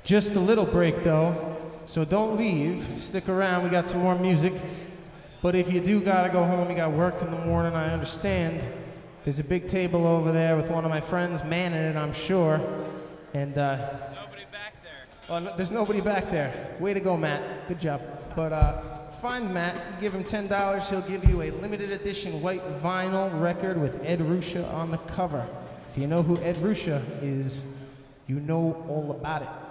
Just a little break though, so don't leave. Stick around, we got some more music. But if you do gotta go home, you got work in the morning, I understand. There's a big table over there with one of my friends manning it, I'm sure. And Nobody back there. well, there's nobody back there. Way to go, Matt. Good job. But find Matt, you give him $10, he'll give you a limited edition white vinyl record with Ed Ruscha on the cover. If you know who Ed Ruscha is, you know all about it.